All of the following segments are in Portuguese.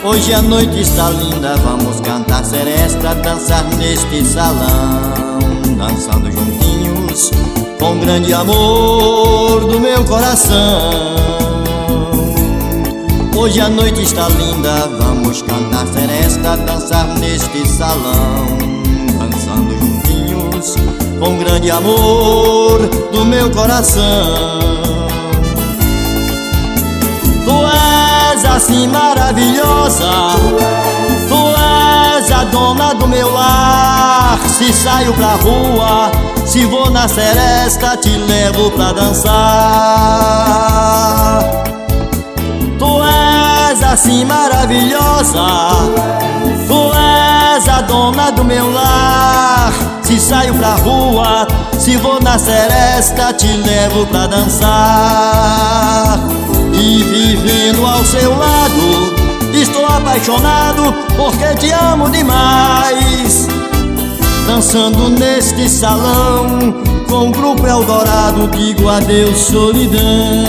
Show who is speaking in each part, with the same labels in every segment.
Speaker 1: Hoje a noite está linda, vamos cantar seresta, dançar neste salão, dançando juntinhos, com grande amor do meu coração. Hoje a noite está linda, vamos cantar seresta, dançar neste salão, dançando juntinhos, com grande amor do meu coração. Tu és assim maravilhosa, tu és a dona do meu lar. Se saio pra rua, se vou na seresta, te levo pra dançar. Tu és assim maravilhosa, tu és a dona do meu lar. Se saio pra rua, se vou na seresta, te levo pra dançar. E vivendo ao seu lado, estou apaixonado porque te amo demais. Dançando neste salão, com o grupo Eldorado, digo adeus solidão.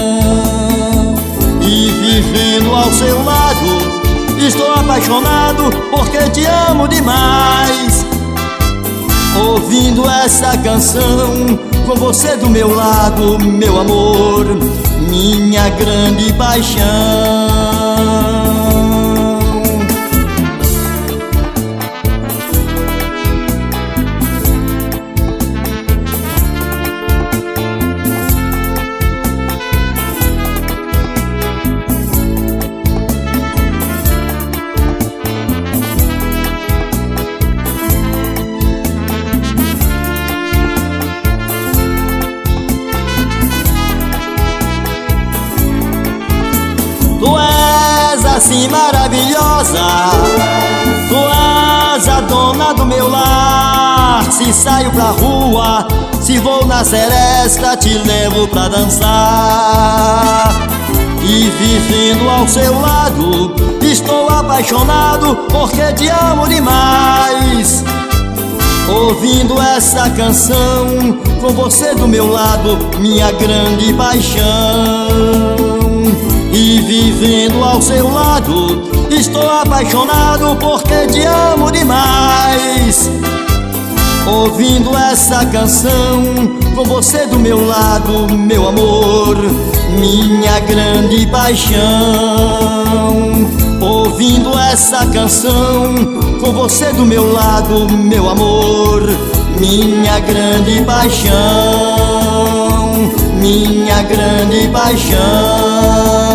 Speaker 1: E vivendo ao seu lado, estou apaixonado porque te amo demais. Ouvindo essa canção, com você do meu lado, meu amor, minha grande paixão. Tu és assim maravilhosa, tu és a dona do meu lar. Se saio pra rua, se vou na seresta, te levo pra dançar. E vivendo ao seu lado, estou apaixonado porque te amo demais. Ouvindo essa canção, com você do meu lado, minha grande paixão. E vivendo ao seu lado, estou apaixonado porque te amo demais. Ouvindo essa canção, com você do meu lado, meu amor, minha grande paixão. Ouvindo essa canção, com você do meu lado, meu amor, minha grande paixão, minha grande paixão.